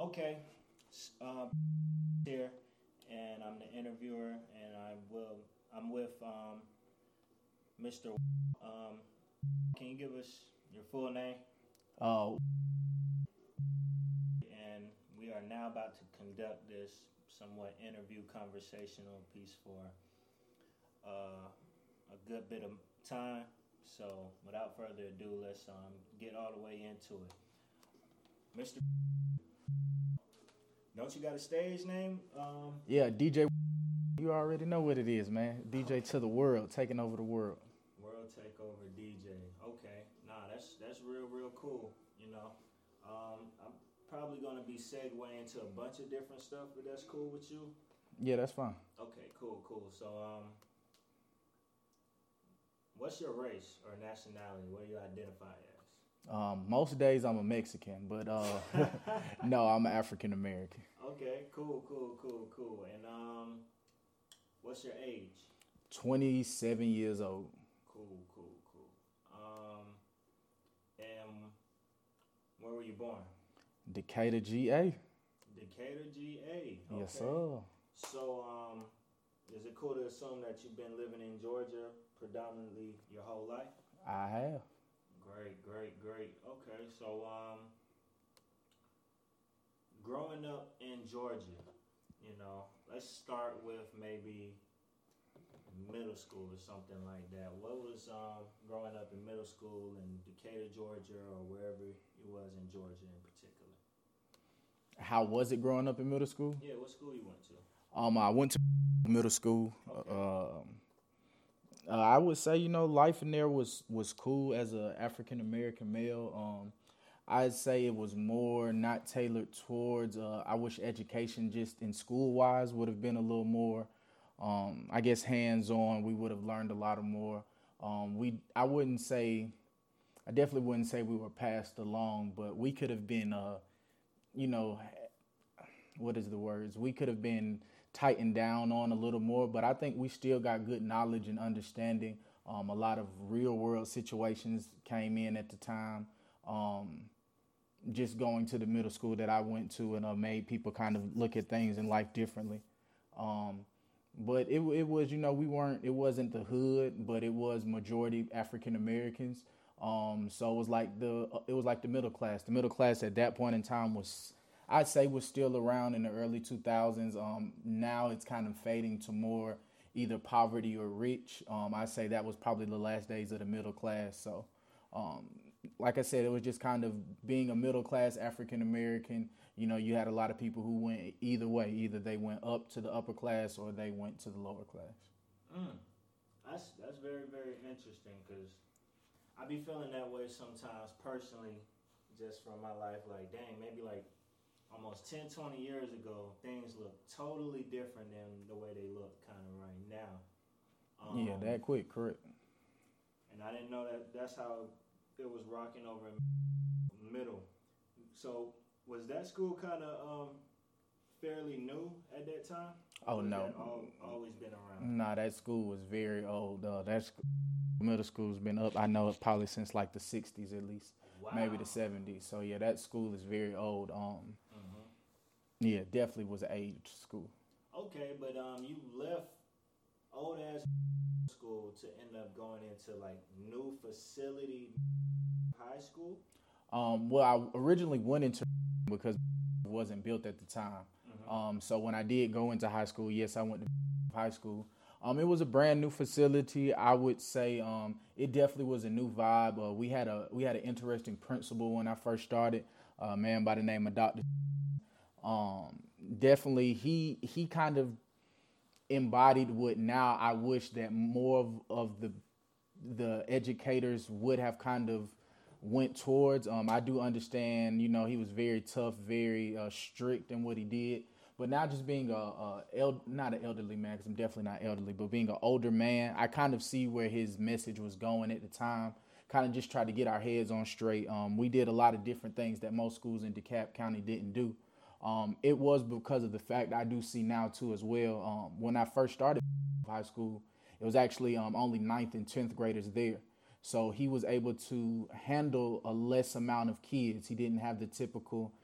Okay, here, and I'm the interviewer, and I'm with Mr. Can you give us your full name? Uh, And we are now about to conduct this somewhat interview conversational piece for a good bit of time. So, without further ado, let's get all the way into it. Mr. Don't you got a stage name? yeah, DJ. You already know what it is, man. DJ to the world, taking over the world. World Takeover DJ. Okay, nah, that's real cool. I'm probably gonna be segueing into a bunch of different stuff, but that's cool with you. Yeah, that's fine. Okay, cool. So, what's your race or nationality? What do you identify Most days I'm a Mexican, but no, I'm an African American. Okay, cool. And what's your age? 27 years old. Cool. And where were you born? Decatur, GA. Decatur, GA. Okay. Yes, sir. So, is it cool to assume that you've been living in Georgia predominantly your whole life? I have. Great. Okay, so growing up in Georgia, let's start with maybe middle school or something like that. What was growing up in middle school in Decatur, Georgia, or wherever it was in Georgia in particular? How was it growing up in middle school? Yeah, what school you went to? I went to middle school. Okay. I would say, life in there was cool as a African American male. I'd say it was more not tailored towards. I wish education just in school wise would have been a little more. I guess hands on. We would have learned a lot more. I definitely wouldn't say we were passed along, but we could have been. You know, what is the words? We could have been tightened down on a little more, but I think we still got good knowledge and understanding. A lot of real world situations came in at the time. Just going to the middle school that I went to and made people kind of look at things in life differently. But it was, it wasn't the hood, but it was majority African Americans. So it was like the middle class. The middle class at that point in time I'd say was still around in the early 2000s. Now it's kind of fading to more either poverty or rich. I'd say that was probably the last days of the middle class. So, like I said, it was just kind of being a middle class African American. You had a lot of people who went either way. Either they went up to the upper class or they went to the lower class. That's very interesting because I be feeling that way sometimes personally, just from my life. Like, dang, maybe like almost 10, 20 years ago, things look totally different than the way they look kind of right now. Yeah, that quick, correct. And I didn't know that's how it was rocking over in the middle. So, was that school kind of fairly new at that time? Oh, no. Always been around? Nah, that school was very old. Middle school's been up, I know, probably since like the 60s at least. Wow. Maybe the 70s. So, yeah, that school is very old. Yeah, definitely was an aged school. Okay, but you left old ass school to end up going into like new facility high school? Well, I originally went into because it wasn't built at the time. So when I did go into high school, yes, I went to high school. It was a brand new facility. I would say it definitely was a new vibe. We had an interesting principal when I first started, a man by the name of Dr. Definitely he kind of embodied what now I wish that more of the educators would have kind of went towards. I do understand, he was very tough, very strict in what he did. But now just being not an elderly man, because I'm definitely not elderly, but being an older man, I kind of see where his message was going at the time. Kind of just tried to get our heads on straight. We did a lot of different things that most schools in DeKalb County didn't do. It was because of the fact I do see now too as well. When I first started high school, it was actually only 9th and 10th graders there. So he was able to handle a less amount of kids. He didn't have the typical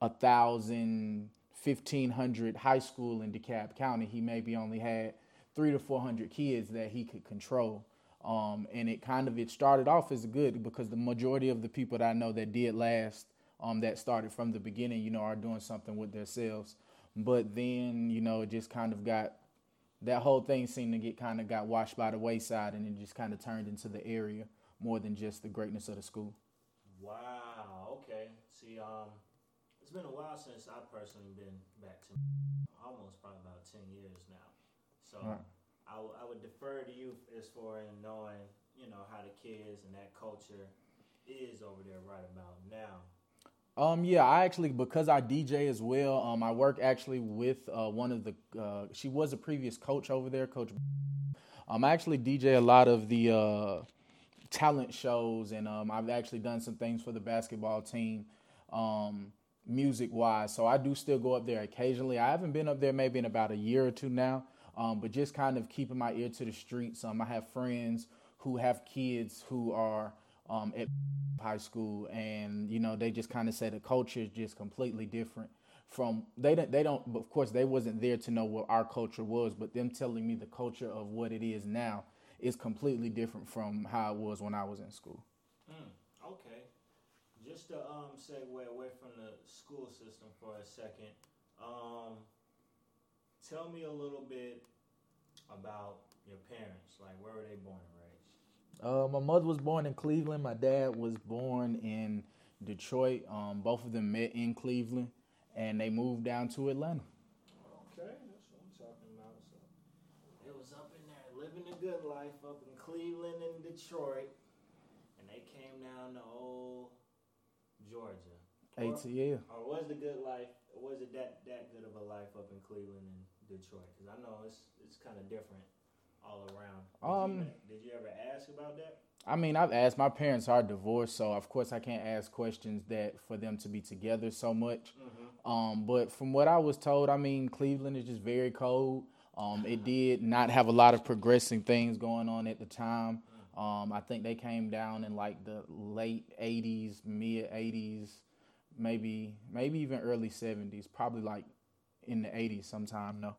1,000, 1,500 high school in DeKalb County, he maybe only had 300 to 400 kids that he could control. And it started off as good because the majority of the people that I know that did last, that started from the beginning, are doing something with themselves. But then, it just that whole thing seemed to got washed by the wayside, and it just kind of turned into the area more than just the greatness of the school. Wow. Okay. See, it's been a while since I personally been back to almost probably about 10 years now. So right. I would defer to you as far in knowing, how the kids and that culture is over there right about now. Yeah, I actually, because I DJ as well, I work actually with one of the, she was a previous coach over there, Coach. I actually DJ a lot of the talent shows, and I've actually done some things for the basketball team, music-wise. So I do still go up there occasionally. I haven't been up there maybe in about a year or two now, but just kind of keeping my ear to the streets. I have friends who have kids who are at high school, and they just kind of say the culture is just completely different from they don't of course they wasn't there to know what our culture was, but them telling me the culture of what it is now is completely different from how it was when I was in school. Okay, just to segue away from the school system for a second, tell me a little bit about your parents. Like, where were they born and raised? My mother was born in Cleveland. My dad was born in Detroit. Both of them met in Cleveland, and they moved down to Atlanta. Okay, that's what I'm talking about. So it was up in there, living the good life up in Cleveland and Detroit, and they came down to old Georgia. ATL. Or was the good life? Was it that good of a life up in Cleveland and Detroit? Because I know it's kind of different all around. Did you ever ask about that? I mean, I've asked. My parents are divorced, so of course I can't ask questions that for them to be together so much. Mm-hmm. But from what I was told, I mean, Cleveland is just very cold. It did not have a lot of progressing things going on at the time. I think they came down in like the late 80s, mid 80s, maybe even early 70s, probably like in the 80s sometime, though.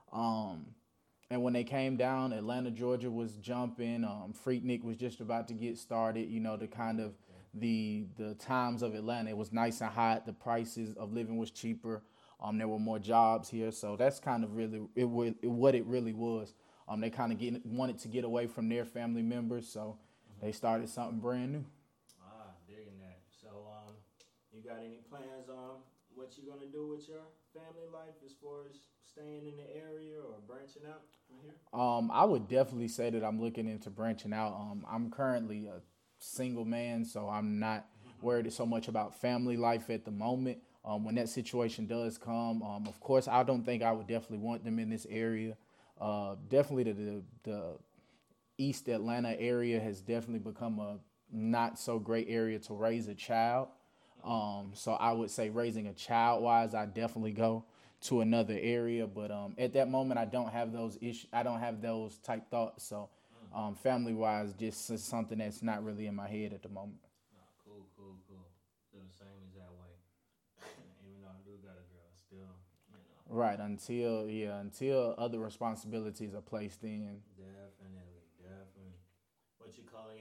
And when they came down, Atlanta, Georgia was jumping. Freaknik was just about to get started. The kind of the times of Atlanta, it was nice and hot. The prices of living was cheaper. There were more jobs here. So that's kind of really what it really was. They kind of wanted to get away from their family members, so they started something brand new. Digging that. So you got any plans on what you're going to do with your family life as far as staying in the area or branching out from here? I would definitely say that I'm looking into branching out. I'm currently a single man, so I'm not worried so much about family life at the moment. When that situation does come, of course, I don't think I would definitely want them in this area. Definitely the East Atlanta area has definitely become a not so great area to raise a child. So I would say raising a child wise, I definitely go to another area. But at that moment, I don't have those issues. I don't have those type thoughts. So family wise, just something that's not really in my head at the moment. Cool. Still the same exact way. Even though I do got a girl, still, Right, until other responsibilities are placed in. Definitely. What you calling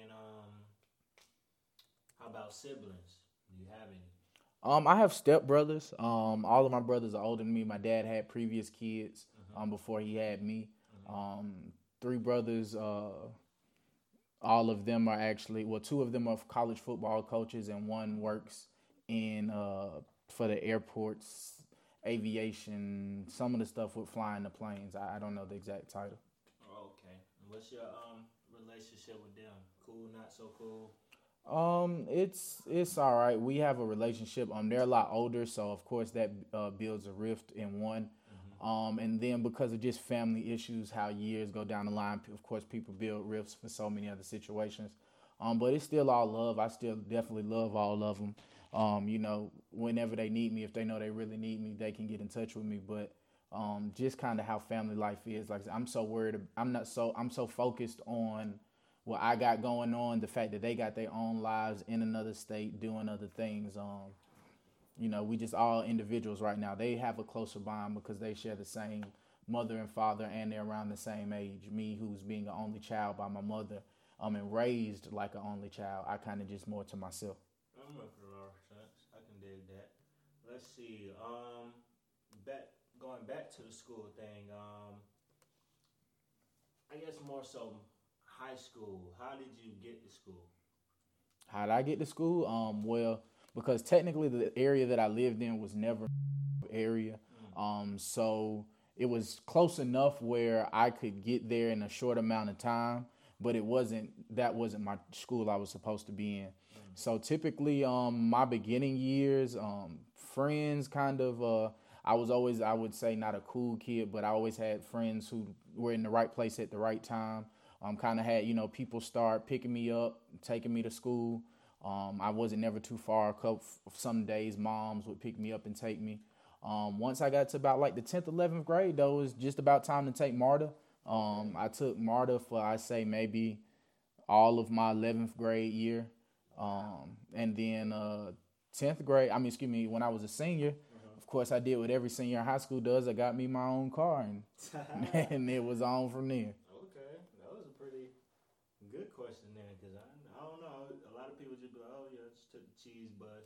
how about siblings? Do you have any? I have stepbrothers. All of my brothers are older than me. My dad had previous kids before he had me. 3 brothers. All of them are actually, 2 of them are college football coaches, and one works in for the airports, aviation, some of the stuff with flying the planes. I don't know the exact title. Oh, okay. What's your relationship with them? Cool, not so cool? It's all right. We have a relationship. They're a lot older, so of course that builds a rift in one. And then because of just family issues, how years go down the line, of course people build rifts for so many other situations. But it's still all love. I still definitely love all of them. Whenever they need me, if they know they really need me, they can get in touch with me. But just kind of how family life is. Like I said, I'm so worried. I'm so focused on what I got going on, the fact that they got their own lives in another state doing other things. We just all individuals right now. They have a closer bond because they share the same mother and father, and they're around the same age. Me, who's being an only child by my mother, and raised like an only child, I kind of just more to myself. I'm making a lot of sense. I can dig that. Let's see. Going back to the school thing. I guess more so high school. How did you get to school? How did I get to school? Well, because technically the area that I lived in was never area. So it was close enough where I could get there in a short amount of time, but that wasn't my school I was supposed to be in. So typically, my beginning years, friends kind of, I was always, I would say, not a cool kid, but I always had friends who were in the right place at the right time. Kind of had, people start picking me up, taking me to school. I wasn't never too far. Some days moms would pick me up and take me. Once I got to about like the 10th, 11th grade, though, it was just about time to take MARTA. I took MARTA for, I say, maybe all of my 11th grade year. And then 10th grade, when I was a senior, of course, I did what every senior in high school does. I got me my own car, and and it was on from there. Okay, that was a pretty good question there, because I don't know. A lot of people just go, oh, yeah, just took the cheese bus.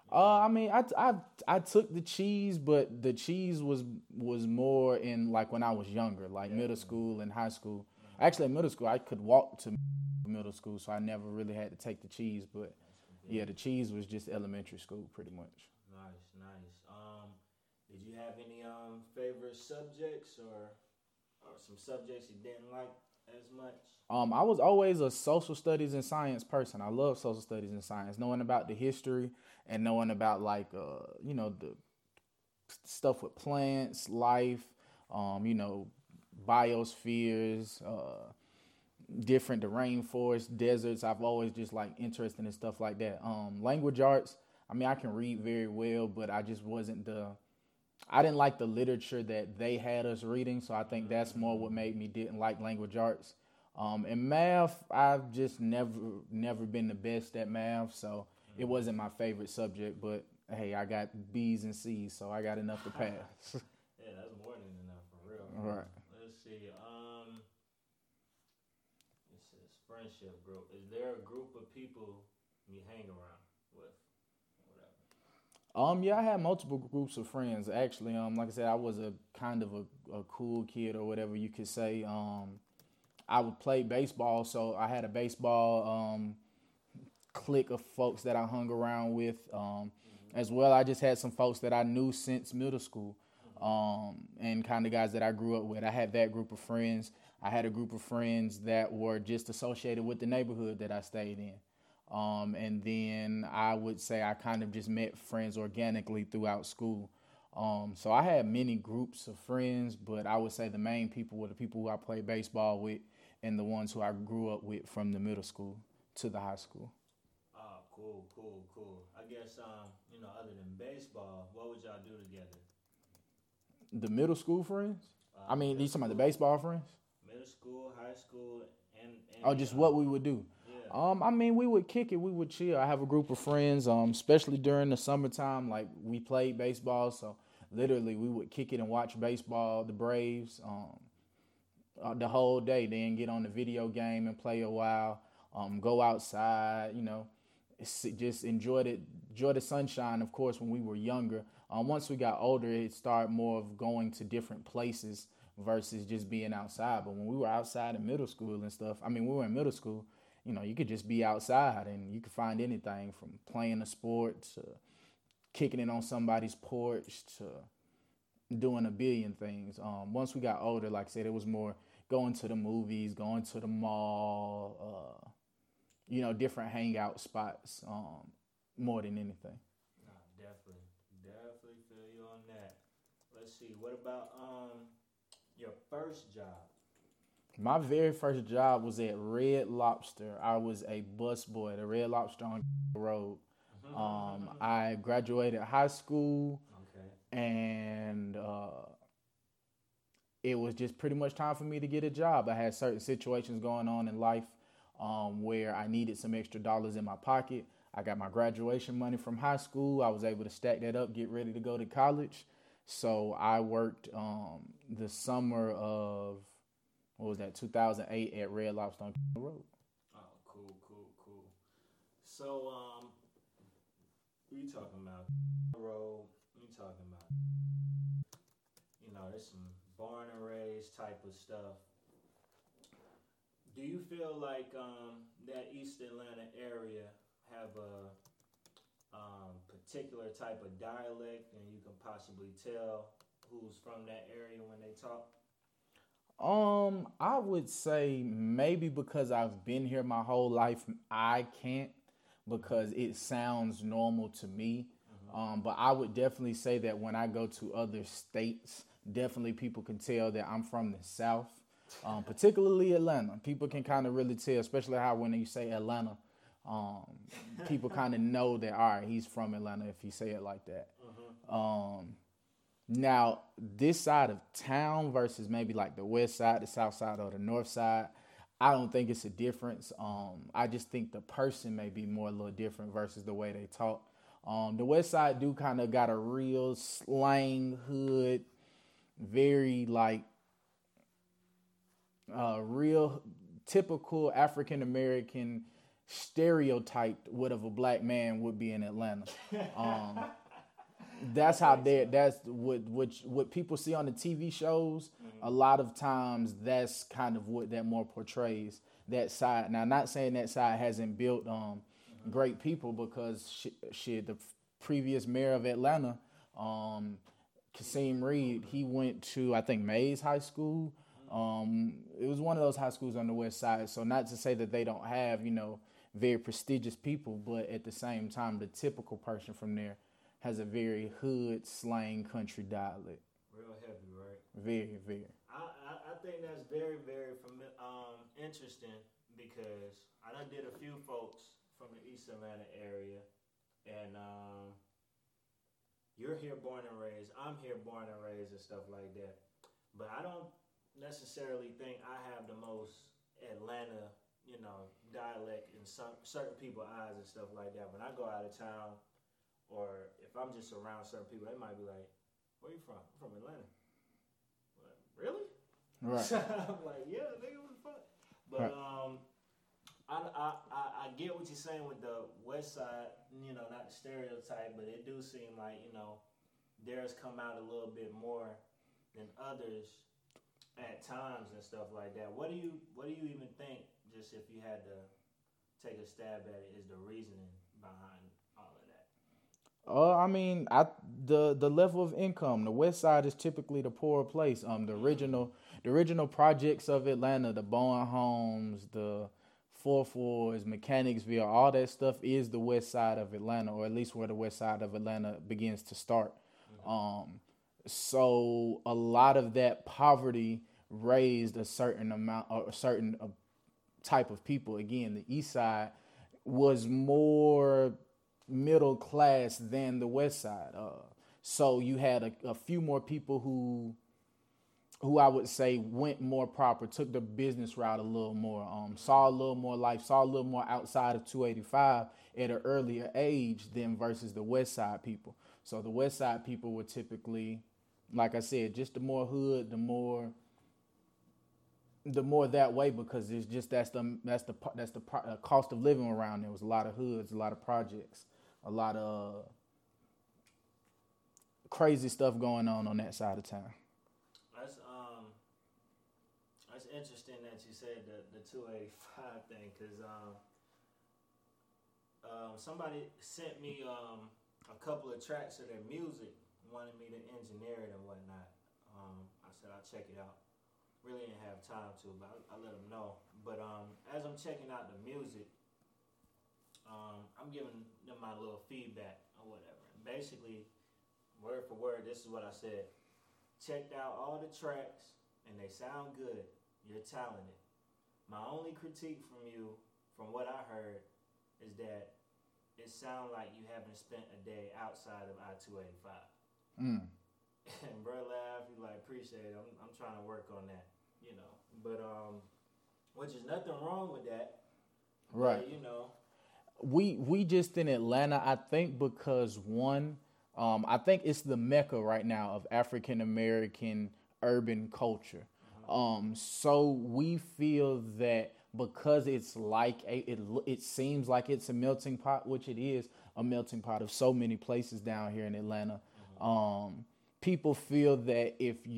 I took the cheese, but the cheese was more in like when I was younger, like middle school and high school. Actually, in middle school, I could walk to middle school, so I never really had to take the cheese. But yeah, the cheese was just elementary school, pretty much. Nice. Did you have any favorite subjects or some subjects you didn't like as much? I was always a social studies and science person. I love social studies and science, knowing about the history and knowing about like the stuff with plants, life, biospheres, the rainforest, deserts. I've always just like interested in stuff like that. Language arts. I can read very well, but I just I didn't like the literature that they had us reading, so I think that's more what made me didn't like language arts. In math, I've just never been the best at math, so it wasn't my favorite subject. But hey, I got B's and C's, so I got enough to pass. Yeah, that's more than enough for real. All right. Let's see. It says friendship group. Is there a group of people you hang around with? Yeah, I had multiple groups of friends. Actually, like I said, I was a kind of a cool kid or whatever you could say. I would play baseball, so I had a baseball clique of folks that I hung around with. As well, I just had some folks that I knew since middle school, and kind of guys that I grew up with. I had that group of friends. I had a group of friends that were just associated with the neighborhood that I stayed in. And then I would say I kind of just met friends organically throughout school. So I had many groups of friends, but I would say the main people were the people who I played baseball with and the ones who I grew up with from the middle school to the high school. Oh, cool. I guess, other than baseball, what would y'all do together? The middle school friends? You talking about the baseball friends? Middle school, high school, and just what we would do. We would kick it. We would chill. I have a group of friends, especially during the summertime, like we played baseball. So literally we would kick it and watch baseball, the Braves, the whole day. Then get on the video game and play a while, go outside, just enjoy the sunshine, of course, when we were younger. Once we got older, it started more of going to different places versus just being outside. But when we were outside in middle school and stuff, we were in middle school, you could just be outside and you could find anything from playing a sport to kicking it on somebody's porch to doing a billion things. Once we got older, like I said, it was more going to the movies, going to the mall, different hangout spots, more than anything. Definitely feel you on that. Let's see. What about your first job? My very first job was at Red Lobster. I was a busboy at Red Lobster on Road. I graduated high school, and it was just pretty much time for me to get a job. I had certain situations going on in life where I needed some extra dollars in my pocket. I got my graduation money from high school. I was able to stack that up, get ready to go to college. So I worked the summer of, what was that, 2008 at Red Lobster on Road. Oh, cool. So, what you talking about? Road. What you talking about? There's some born and raised type of stuff. Do you feel like that East Atlanta area have a particular type of dialect, and you can possibly tell who's from that area when they talk? I would say maybe because I've been here my whole life, I can't, because it sounds normal to me. But I would definitely say that when I go to other states, definitely people can tell that I'm from the South, particularly Atlanta. People can kind of really tell, especially how when you say Atlanta, people kind of know that, all right, he's from Atlanta if you say it like that. Now, this side of town versus maybe like the west side, the south side, or the north side, I don't think it's a difference. I just think the person may be more a little different versus the way they talk. The west side do kind of got a real slang hood, very like real typical African American stereotyped what of a black man would be in Atlanta. That's how that's what people see on the TV shows. A lot of times that's kind of what that more portrays, that side. Now, not saying that side hasn't built great people, because the previous mayor of Atlanta, Kasim Reed, he went to, I think, Mays High School. It was one of those high schools on the west side. So not to say that they don't have, very prestigious people, but at the same time, the typical person from there has a very hood, slang, country dialect. Real heavy, right? Very, very. I think that's very, very interesting, because I done did a few folks from the East Atlanta area, and you're here born and raised, I'm here born and raised and stuff like that. But I don't necessarily think I have the most Atlanta, dialect in certain people's eyes and stuff like that. When I go out of town, or if I'm just around certain people, they might be like, "Where you from?" "I'm from Atlanta." Like, really? Right. I'm like, "Yeah, nigga, what the fuck?" But I get what you're saying with the west side, not the stereotype, but it do seem like, theirs come out a little bit more than others at times and stuff like that. What do you even think, just if you had to take a stab at it, is the reasoning behind all of that? I mean, the level of income. The west side is typically the poorer place. The original projects of Atlanta, the Bowen Homes, the Fourth Wards, Mechanicsville, all that stuff is the west side of Atlanta, or at least where the west side of Atlanta begins to start. So a lot of that poverty raised a certain amount, or a certain type of people. Again, the east side was more middle class than the west side. So you had a few more people who I would say went more proper, took the business route a little more, saw a little more life, saw a little more outside of 285 at an earlier age than versus the west side people. So the west side people were typically, like I said, just the more hood, the more that way, because it's just that's the cost of living around there. Was a lot of hoods, a lot of projects, a lot of crazy stuff going on that side of town. That's interesting that you said the 285 thing, because somebody sent me a couple of tracks of their music, wanted me to engineer it and whatnot. I said I'll check it out. Really didn't have time to, but I let them know. But as I'm checking out the music, I'm giving them my little feedback or whatever. And basically, word for word, this is what I said. Checked out all the tracks, and they sound good. You're talented. My only critique from you, from what I heard, is that it sounds like you haven't spent a day outside of I-285. And bro laughed. He like, appreciate it. I'm trying to work on that, But which is nothing wrong with that. Right. But, We just in Atlanta, I think because one, I think it's the mecca right now of African American urban culture. So we feel that because it's like it seems like it's a melting pot, which it is a melting pot of so many places down here in Atlanta. People feel that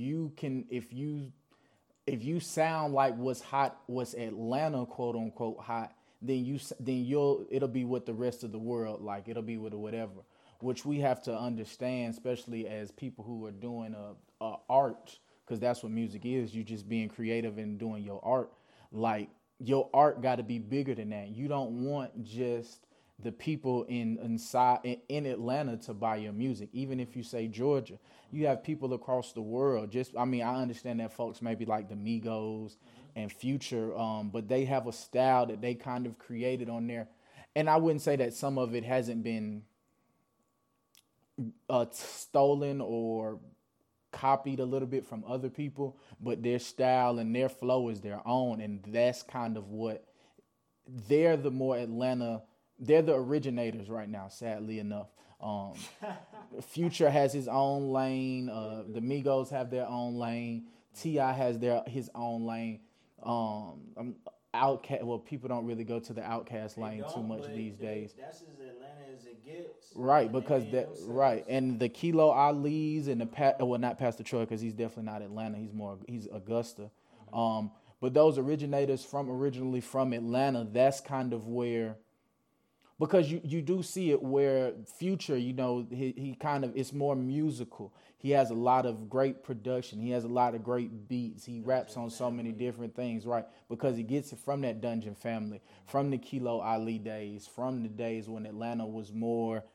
if you sound like what's Atlanta quote unquote hot, then it'll be what the rest of the world like. It'll be with whatever, which we have to understand, especially as people who are doing art, because that's what music is. You just being creative and doing your art. Like your art got to be bigger than that. You don't want just the people in Atlanta to buy your music. Even if you say Georgia, you have people across the world. I understand that folks maybe like the Migos and Future, but they have a style that they kind of created on there. And I wouldn't say that some of it hasn't been stolen or copied a little bit from other people, but their style and their flow is their own. And that's kind of what they're the originators right now, sadly enough. Future has his own lane. The Migos have their own lane. T.I. has his own lane. Outkast. Well, people don't really go to the Outkast lane too much these days. That's as Atlanta as it gets. Right, because and the Kilo Ali's and not Pastor Troy, because he's definitely not Atlanta. He's Augusta. But those originators originally from Atlanta, that's kind of where. Because you do see it where Future, he kind of, it's more musical. He has a lot of great production. He has a lot of great beats. He raps on so many different things, right? Because he gets it from that Dungeon family, from the Kilo Ali days, from the days when Atlanta was more,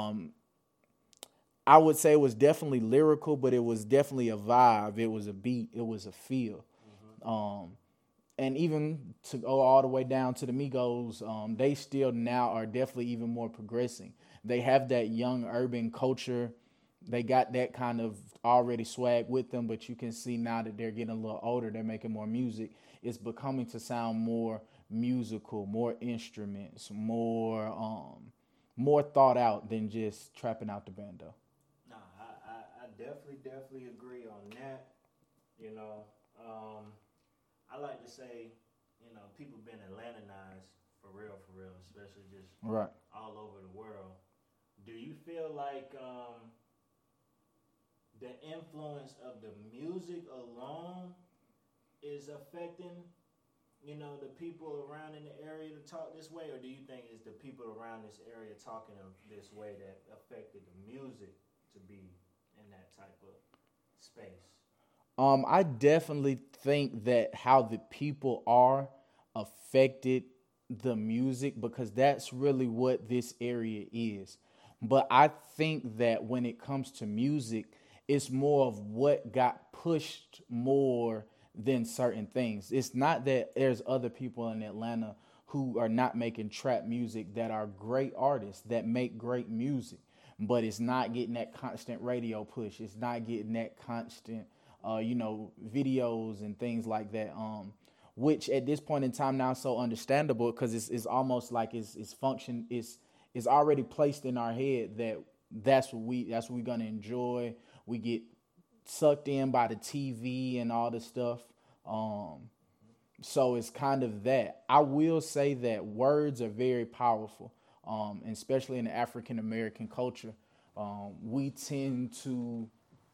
I would say it was definitely lyrical, but it was definitely a vibe. It was a beat. It was a feel. And even to go all the way down to the Migos, they still now are definitely even more progressing. They have that young urban culture. They got that kind of already swag with them, but you can see now that they're getting a little older, they're making more music. It's becoming to sound more musical, more instruments, more thought out than just trapping out the bando. No, I definitely agree on that. I like to say, people been Atlantanized for real, especially just right all over the world. Do you feel like the influence of the music alone is affecting, the people around in the area to talk this way, or do you think it's the people around this area talking this way that affected the music to be in that type of space? I definitely think that how the people are affected the music, because that's really what this area is. But I think that when it comes to music, it's more of what got pushed more than certain things. It's not that there's other people in Atlanta who are not making trap music that are great artists that make great music, but it's not getting that constant radio push. It's not getting that constant videos and things like that, which at this point in time now is so understandable, because it's almost like it's already placed in our head that that's what we're gonna enjoy. We get sucked in by the TV and all this stuff, so it's kind of that. I will say that words are very powerful, and especially in the African American culture, we tend to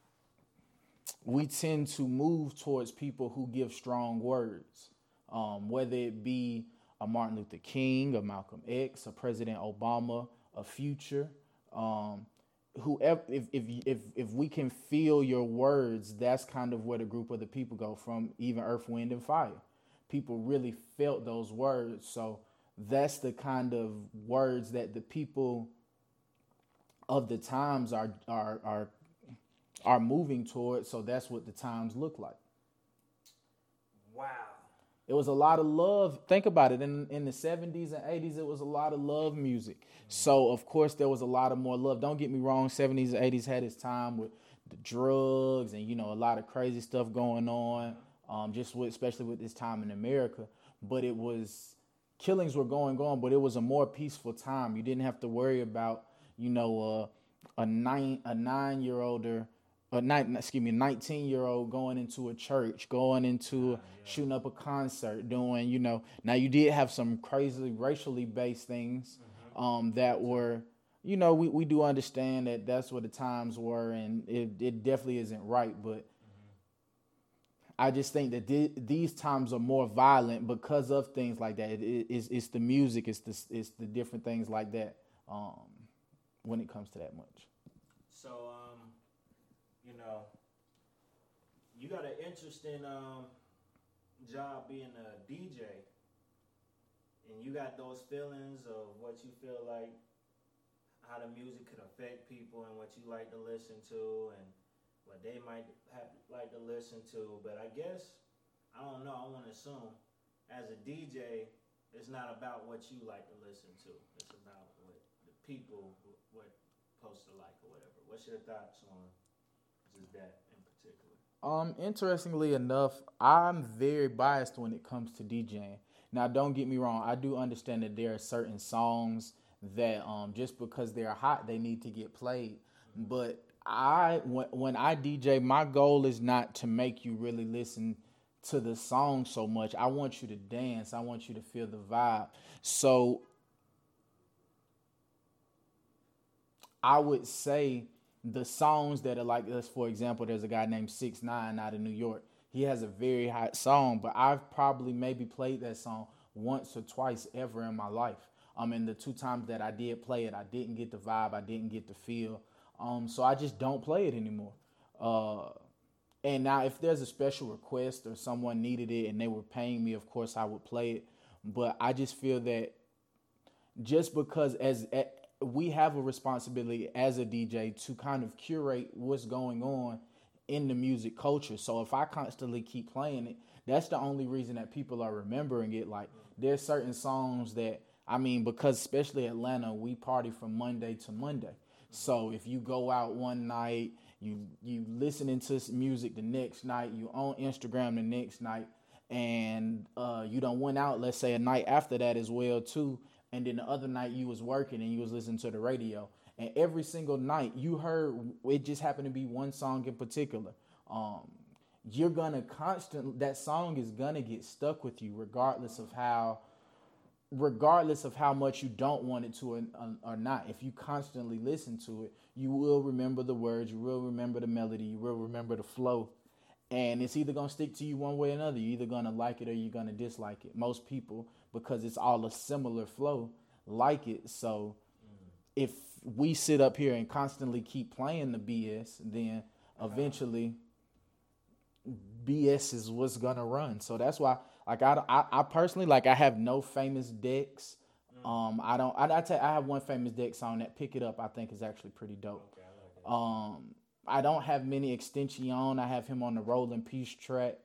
move towards people who give strong words, whether it be a Martin Luther King, a Malcolm X, a President Obama, a Future, whoever. If we can feel your words, that's kind of where the group of the people go from. Even Earth, Wind, and Fire, people really felt those words. So that's the kind of words that the people of the times are moving towards, so that's what the times look like. Wow. It was a lot of love. Think about it. In the 70s and 80s, it was a lot of love music. So, of course, there was a lot of more love. Don't get me wrong, 70s and 80s had its time with the drugs and, a lot of crazy stuff going on, especially with this time in America. But it was killings were going on, but it was a more peaceful time. You didn't have to worry about, a 9-year-old or a 19-year-old going into a church, going into shooting up a concert, doing, now you did have some crazy racially based things that were, we do understand that that's what the times were, and it definitely isn't right, but I just think that these times are more violent because of things like that. It's the music, it's the different things like that when it comes to that much. So, you got an interesting job being a DJ, and you got those feelings of what you feel like, how the music could affect people and what you like to listen to and what they might like to listen to. But I guess, I don't know, I want to assume as a DJ, it's not about what you like to listen to. It's about what the people, what supposed to like or whatever. What's your thoughts on just that in particular? Interestingly enough, I'm very biased when it comes to DJing. Now, don't get me wrong. I do understand that there are certain songs that just because they're hot, they need to get played. But when I DJ, my goal is not to make you really listen to the song so much. I want you to dance. I want you to feel the vibe. So I would say the songs that are like this, for example, there's a guy named 6ix9ine out of New York. He has a very hot song, but I've probably maybe played that song once or twice ever in my life. And the 2 times that I did play it, I didn't get the vibe, I didn't get the feel. So I just don't play it anymore. And now if there's a special request or someone needed it and they were paying me, of course I would play it. But I just feel that just because we have a responsibility as a DJ to kind of curate what's going on in the music culture. So if I constantly keep playing it, that's the only reason that people are remembering it. Like there's certain songs that, because especially Atlanta, we party from Monday to Monday. So if you go out one night, you listening to music the next night, you on Instagram the next night, and you done went out, let's say a night after that as well too, and then the other night you was working and you was listening to the radio, and every single night you heard, it just happened to be one song in particular. You're gonna that song is gonna get stuck with you regardless of how much you don't want it to or not. If you constantly listen to it, you will remember the words, you will remember the melody, you will remember the flow. And it's either going to stick to you one way or another. You're either going to like it or you're going to dislike it. Most people, because it's all a similar flow, like it. So if we sit up here and constantly keep playing the BS, then eventually BS is what's going to run. So that's why, like, I personally, like, I have no famous decks. I have one famous deck song, that Pick It Up, I think is actually pretty dope. Okay, I like it. I don't have many Extension. I have him on the Rolling Peace track.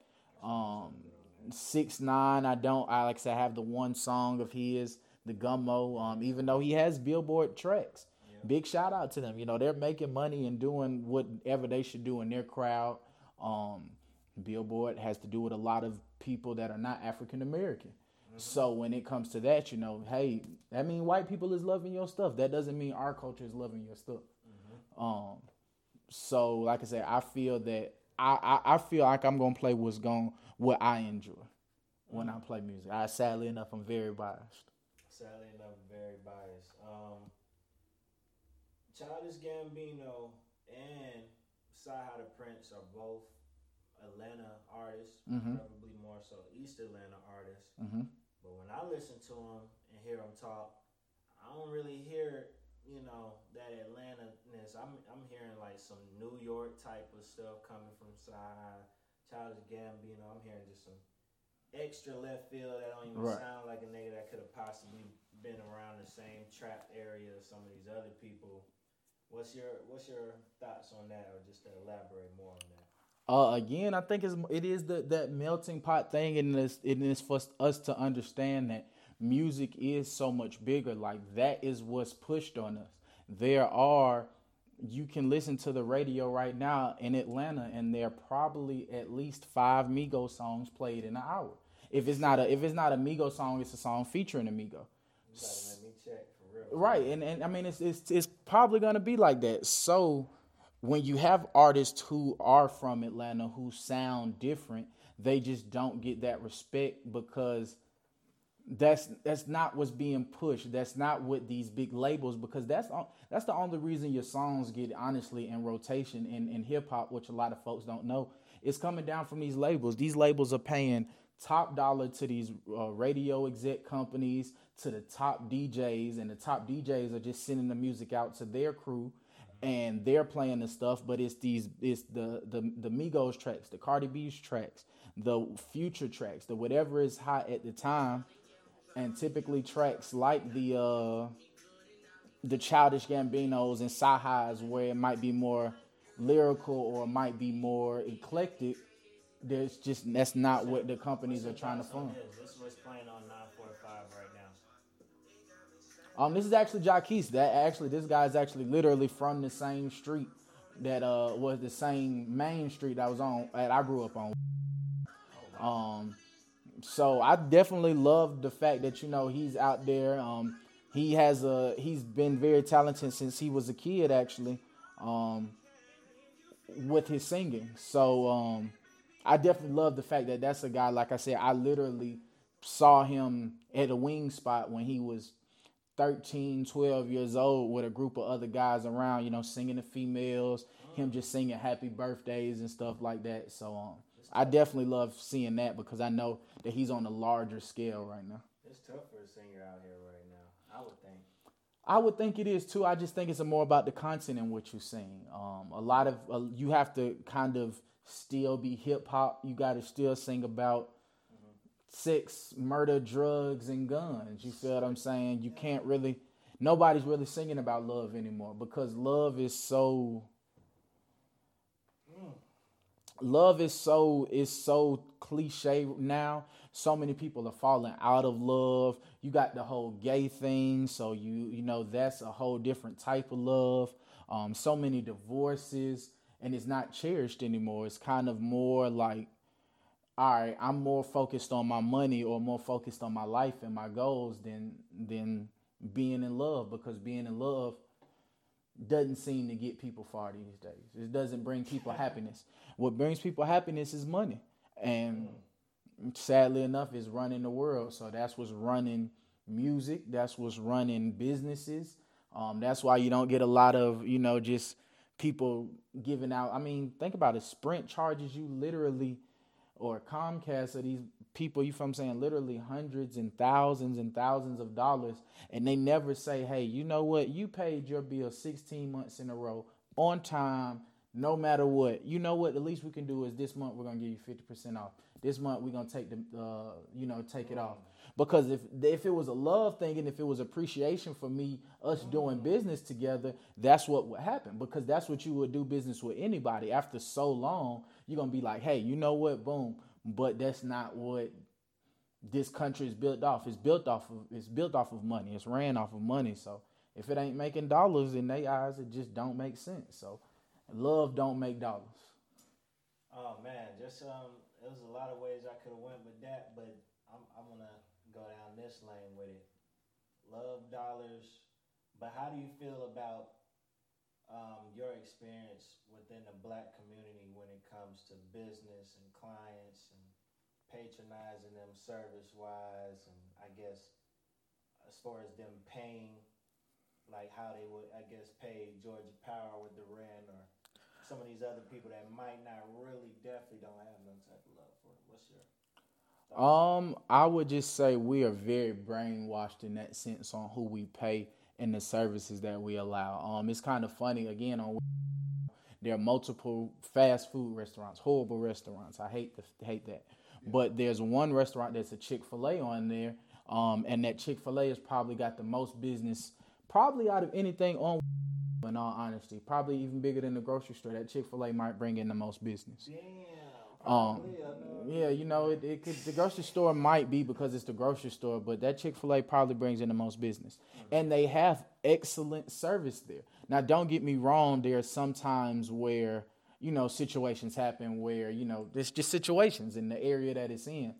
6ix9ine, like I said, I have the one song of his, the Gummo, even though he has Billboard tracks. Yeah. Big shout out to them. They're making money and doing whatever they should do in their crowd. Billboard has to do with a lot of people that are not African American. Mm-hmm. So when it comes to that, hey, that means white people is loving your stuff. That doesn't mean our culture is loving your stuff. Mm-hmm. So like I said, I feel that I feel like I'm gonna play what I enjoy when I play music. Sadly enough, I'm very biased. Sadly enough, very biased. Childish Gambino and Cyhi the Prince are both Atlanta artists, probably more so East Atlanta artists. Mm-hmm. But when I listen to them and hear them talk, I don't really hear that Atlanta-ness. I'm hearing like some New York type of stuff coming from Cyhi, Childish Gambino. I'm hearing just some extra left field that don't even sound like a nigga that could have possibly been around the same trap area as some of these other people. What's your thoughts on that, or just to elaborate more on that? Again, I think it is that melting pot thing, and it is for us to understand that music is so much bigger. Like, that is what's pushed on us. You can listen to the radio right now in Atlanta, and there are probably at least 5 Migos songs played in an hour. If it's not a Migos song, it's a song featuring a Migo. You gotta let me check for real. Right, and I mean it's probably gonna be like that. So when you have artists who are from Atlanta who sound different, they just don't get that respect because that's not what's being pushed. That's not what these big labels, because that's the only reason your songs get honestly in rotation in hip hop, which a lot of folks don't know. It's coming down from these labels. These labels are paying top dollar to these radio exec companies, to the top DJs, and the top DJs are just sending the music out to their crew, and they're playing the stuff. But it's the Migos tracks, the Cardi B's tracks, the Future tracks, the whatever is hot at the time, and typically tracks like the Childish Gambinos and Sahas, where it might be more lyrical or it might be more eclectic. That's not what the companies are trying to fund. This is what's playing on 945 right now. This is actually Jacquees. This guy's actually literally from the same street that was the same main street that I grew up on. So I definitely love the fact that he's out there. He's been very talented since he was a kid, actually, with his singing. So I definitely love the fact that that's a guy. Like I said, I literally saw him at a wing spot when he was 13, 12 years old with a group of other guys around, singing to females, him just singing happy birthdays and stuff like that. So I definitely love seeing that because I know that he's on a larger scale right now. It's tough for a singer out here right now, I would think. I would think it is too. I just think it's more about the content in what you sing. A lot of you have to kind of still be hip hop. You got to still sing about sex, murder, drugs, and guns. You feel what I'm saying? You can't really. Nobody's really singing about love anymore because love is so cliche now. So many people are falling out of love. You got the whole gay thing, so you know that's a whole different type of love. So many divorces, and it's not cherished anymore. It's kind of more like, all right, I'm more focused on my money or more focused on my life and my goals than being in love, because being in love doesn't seem to get people far these days. It doesn't bring people happiness. What brings people happiness is money. And sadly enough, it's running the world. So that's what's running music. That's what's running businesses. That's why you don't get a lot of, just people giving out. I mean, think about it. Sprint charges you literally, or Comcast, or these people, literally hundreds and thousands of dollars. And they never say, hey, you know what? You paid your bill 16 months in a row on time, no matter what. You know what? The least we can do is this month we're going to give you 50% off. This month we're going to take take it off. Because if it was a love thing and if it was appreciation for us doing business together, that's what would happen. Because that's what you would do business with anybody. After so long, you're going to be like, hey, you know what? Boom. But that's not what this country is built off. It's built off of money. It's ran off of money. So if it ain't making dollars in their eyes, it just don't make sense. So love don't make dollars. Oh man, just there was a lot of ways I could have went with that, but I'm gonna go down this lane with it. Love, dollars, but how do you feel about your experience within the black community when it comes to business and clients and patronizing them service-wise, and I guess as far as them paying, like how they would, I guess, pay Georgia Power with the rent, or some of these other people that might not really, definitely don't have no type of love for it. What's your thoughts? I would just say we are very brainwashed in that sense on who we pay and the services that we allow. It's kind of funny, again, there are multiple fast food restaurants, horrible restaurants. I hate that. Yeah. But there's one restaurant that's a Chick-fil-A on there, and that Chick-fil-A has probably got the most business, probably out of anything on. In all honesty, probably even bigger than the grocery store. That Chick-fil-A might bring in the most business. Damn. Yeah, it could, the grocery store might be because it's the grocery store, but that Chick-fil-A probably brings in the most business. And they have excellent service there. Now, don't get me wrong. There are some times where, situations happen where, there's just situations in the area that it's in.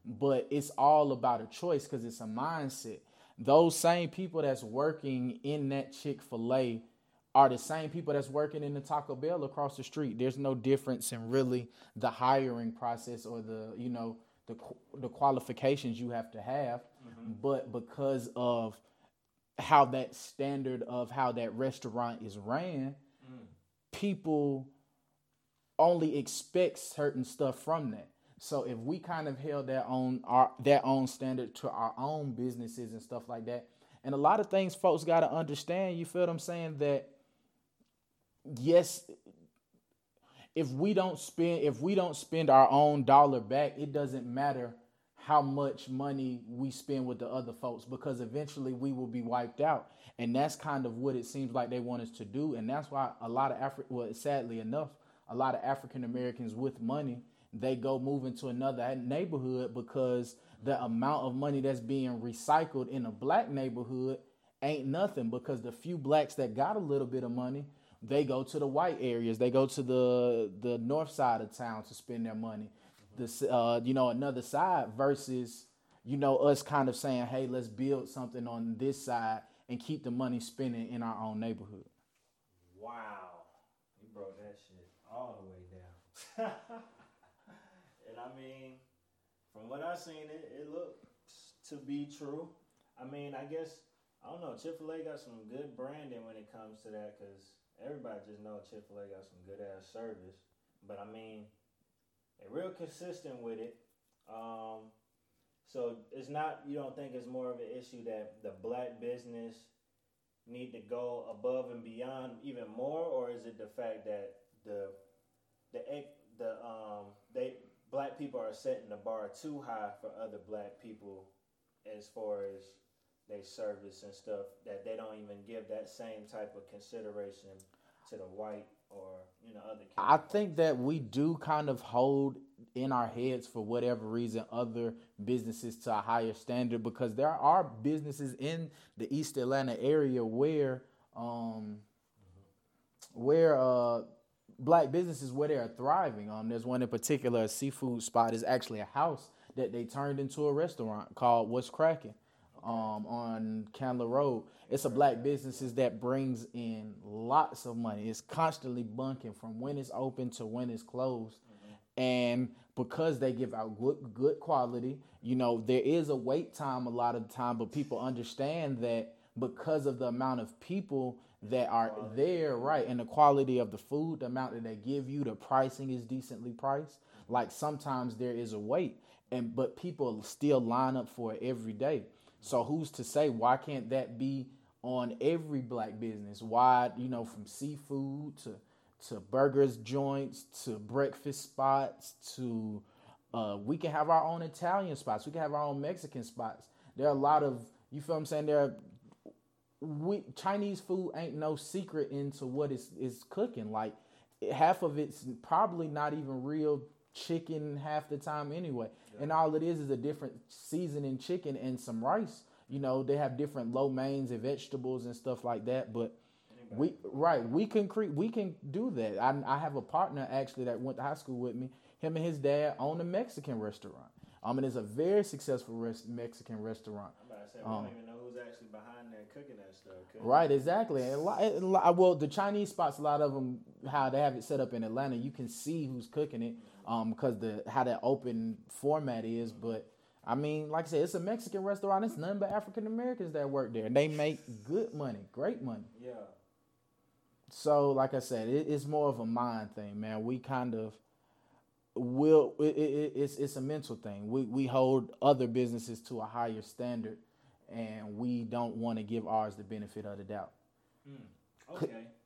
but it's all about a choice because it's a mindset. Those same people that's working in that Chick-fil-A are the same people that's working in the Taco Bell across the street. There's no difference in really the hiring process or the qualifications you have to have, but because of how that standard of how that restaurant is ran, people only expect certain stuff from that. So if we kind of held their own standard to our own businesses and stuff like that, and a lot of things folks got to understand, you feel what I'm saying, that yes, if we don't spend our own dollar back, it doesn't matter how much money we spend with the other folks, because eventually we will be wiped out. And that's kind of what it seems like they want us to do. And that's why a lot of sadly enough, a lot of African Americans with money, they go move into another neighborhood because the amount of money that's being recycled in a black neighborhood ain't nothing, because the few blacks that got a little bit of money, they go to the white areas. They go to the north side of town to spend their money. Another side versus, us kind of saying, hey, let's build something on this side and keep the money spending in our own neighborhood. Wow. You broke that shit all the way down. And I mean, from what I've seen, it looks to be true. I mean, I guess, I don't know, Chick-fil-A got some good branding when it comes to that, because everybody just know Chick-fil-A got some good ass service. But I mean, they're real consistent with it. So it's not, you don't think it's more of an issue that the black business need to go above and beyond even more, or is it the fact that black people are setting the bar too high for other black people as far as they service and stuff, that they don't even give that same type of consideration to the white or other counterparts? I think that we do kind of hold in our heads, for whatever reason, other businesses to a higher standard, because there are businesses in the East Atlanta area where black businesses where they are thriving. There's one in particular, a seafood spot, is actually a house that they turned into a restaurant called What's Cracking on Candler Road. It's a black businesses that brings in lots of money. It's constantly bunking from when it's open to when it's closed. And because they give out good quality, there is a wait time a lot of the time, but people understand that because of the amount of people that are there, right, and the quality of the food, the amount that they give you, the pricing is decently priced. Like sometimes there is a wait, but people still line up for it every day. So who's to say, why can't that be on every black business? Why, from seafood to burgers joints to breakfast spots to we can have our own Italian spots. We can have our own Mexican spots. There are a lot of, you feel what I'm saying? Chinese food ain't no secret into what is cooking. Like half of it's probably not even real chicken half the time anyway. Yeah. And all it is a different seasoning chicken and some rice. They have different lo meins and vegetables and stuff like that. But we can do that. I have a partner actually that went to high school with me. Him and his dad own a Mexican restaurant. And it's a very successful Mexican restaurant. I'm about to say, we don't even know who's actually behind there cooking that stuff. Right, exactly. And the Chinese spots, a lot of them, how they have it set up in Atlanta, you can see who's cooking it, because how that open format is. But I mean, like I said, it's a Mexican restaurant. It's nothing but African Americans that work there, and they make good money, great money. Yeah. So, like I said, it's more of a mind thing, man. We kind of it's a mental thing. We hold other businesses to a higher standard, and we don't want to give ours the benefit of the doubt. Okay.